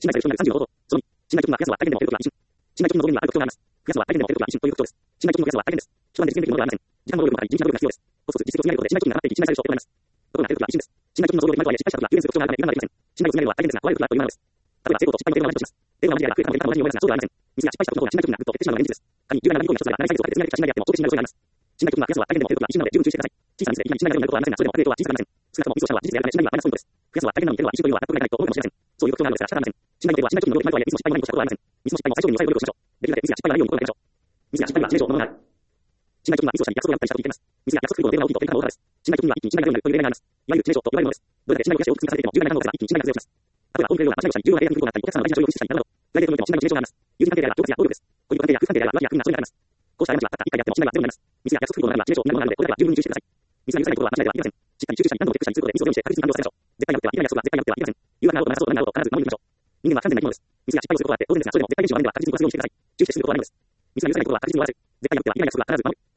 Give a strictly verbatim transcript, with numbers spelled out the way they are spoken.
信頼される人になるさんじゅうの方法。そのに、信頼貯金は増やすは大変でも減ることが一瞬。信頼貯金の増減にはある特徴があります。増やすは大変でも減ることが一瞬という特徴です。信頼貯金の増やすは大変です。一晩で実現できるものではありません。時間の労力もかかり、地道な努力が必要です。コツコツ実績を積み上げることで信頼貯金が上がっていき、信頼される人を得られます。ところが減ることが一瞬です。信頼貯金の増量で決まるとはいえ、失敗したことが有限する特徴があるため、油断できません。信頼を積み上げるのは大変ですが、壊れることがあるというものです。例えば、成功と失敗の程度は同じとします。程度が同じであれば、増えたも減ったも同じに思いますが、そうではありません。ミスや失敗したことの方が信頼貯金がぐっと減ってしまうのが現実です。仮に重要な何事に一つが長いサイズをかけて積み上げてきた信頼であっても、到底信頼を失います。信頼貯金は増やすは大変でも減ることが一瞬なので十分注意してください。小さなミスでいきなり信頼が生まれることはありませんが、それでも増える量は小さくなりません。少なくともミスをしたのは事実であるため信頼にはマイナスポイントです。増やすは大変なのに減るは一瞬というのは納得がいかないと思うかもしれません。そういう特徴があるのですが仕方がありません。信頼の程度は信頼貯金の能力になるとはいえ、ミスも失敗も何もしたことはありません。ミスの失敗も最小限に抑える努力をしましょう。できるだけミスや失敗がないように心がけましょう。ミスや失敗は致命傷のものになる。信頼貯金はミスをしたり約束を破ったりしたときに言っています。ミスや約束することの程度が大きいと転換の大きさです。信頼貯金には一気に信頼が強くなるという例外があります。いわゆる致命傷と言われるものです。どれだけ信頼を増やし大きく積み重ねていても重要なものですが、一気に信頼が強くします。例えば、大きなような間違いをしたり、重要なデータに来ることがあったり、お客さんの大事な書類を無視したりなどなど、プライベートにおいても信頼の致命傷があります。友人関係であれば、恐喝や暴力です。恋人関係であれば、夫婦関係であれば、浮気や不倫などそういうのがあります。こうした過ちはたった一回やっても信頼がゼロになります。ミスや約束することなどが致命傷になるものなので、これだけは十分に注意してください。ミスが許されることは間違いではありません。しっかり集中したり、何度もチェックしたりすることでミスをゼロにして確実に完了させましょう。絶対に破ってはいけない約束は絶対に破ってはいけません。誘惑があろうとなさそうとなることを必ず守り抜きましょう。人間は不完全な生き物です。ミスや失敗をすることはあって当然ですが、それでも絶対練習を学んでは確実にこなすようにしてください。注意して進むことは何です。ミスが許されることは確実に終わらせる。絶対に破ってはいけない約束は必ず守る。